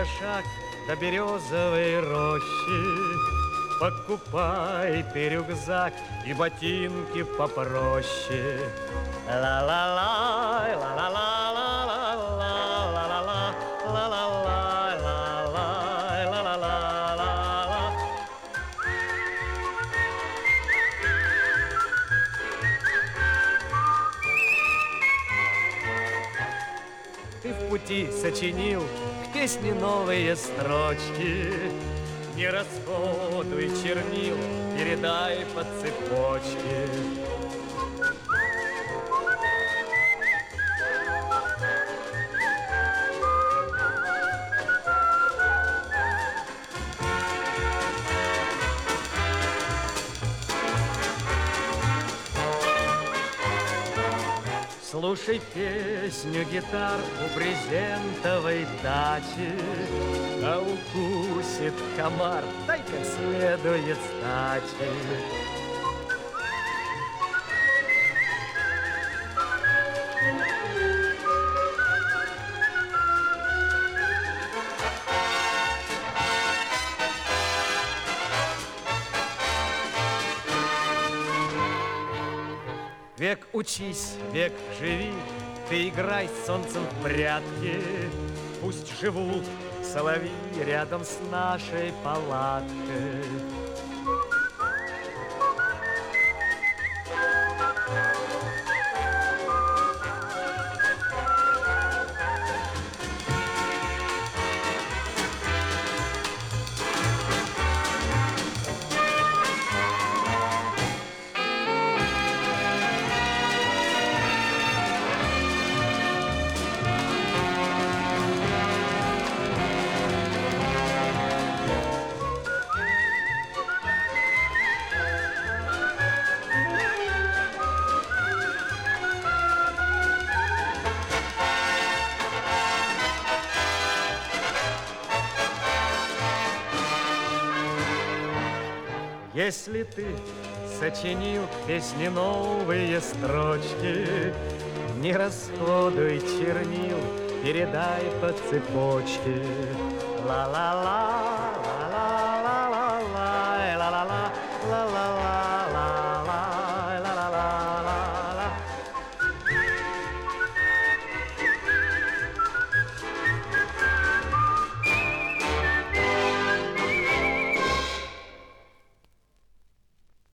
тебе шаг до березовой рощи. Покупай ты рюкзак и ботинки попроще. Ла-ла-ла, ла-ла-ла, ла-ла-ла, ла-ла-ла, ла-ла-ла, ла-ла-ла. Ты в пути сочинил к песне новые строчки. Не расходуй чернил, передай по цепочке. Слушай песню гитар у брезентовой дачи. А укусит комар, дай как следует стачи. Век учись, век живи, ты играй с солнцем в прятки. Пусть живут соловьи рядом с нашей палаткой. Если ты сочинил песни новые строчки, не расходуй чернил, передай по цепочке. Ла-ла-ла.